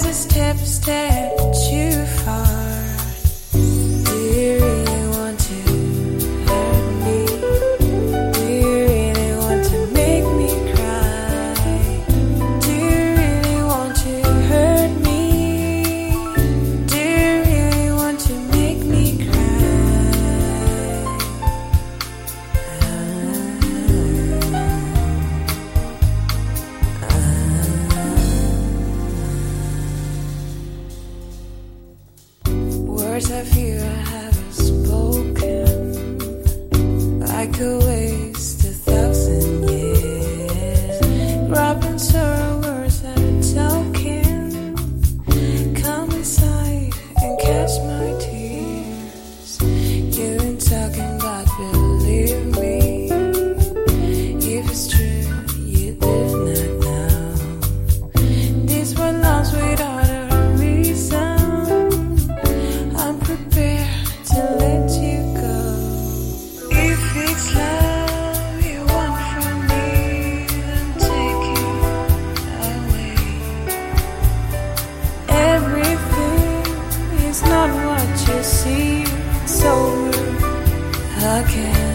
step too far. Do you really want to hurt me? Do you really want to make me cry? Do you really want to hurt me? Do you really want to make me Words I fear I haven't spoken, like a waste 1,000 years. Grabbing sorrow words that are token. Come inside and catch my tears. You've been talking but believe me, if it's true you did not know. These were lost without a reason. Prepared to let you go. If it's love you want from me, then take it away. Everything is not what you see. It's over again.